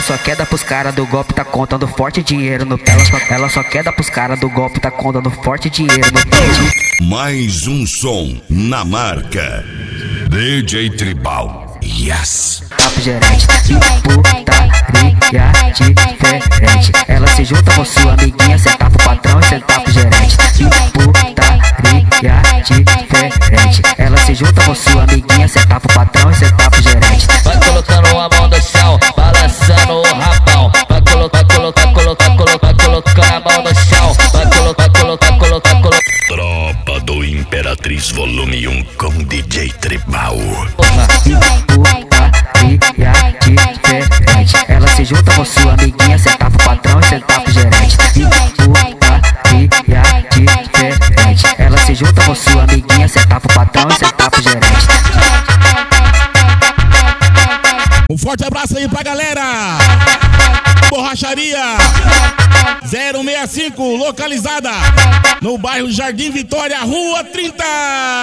só quer dar pros cara do golpe, tá contando forte dinheiro no pé. Ela só quer dar pros cara do golpe, tá contando forte dinheiro no pé. Mais um som na marca DJ Tribal. Yes. Papo gerente, putaria diferente. Ela se junta com sua amiguinha, cê tá pro patrão e cê tá pro gerente. Putaria diferente. Ela se junta com sua amiguinha, cê tá pro patrão e cê tá pro gerente. Vai colocando a mão no chão, balançando o rabão. Vai colocar a mão no chão. Vai colocar. Tropa do Imperatriz Volume 1 com DJ Tribal. Putaria diferente. Ela se junta com sua amiguinha, cê tá pro patrão e cê tá pro gerente. Putaria diferente. Ela se junta com sua amiguinha, cê tá pro patrão e cê tá pro gerente. Um forte abraço aí pra galera. Borracharia 065, localizada no bairro Jardim Vitória, Rua 30.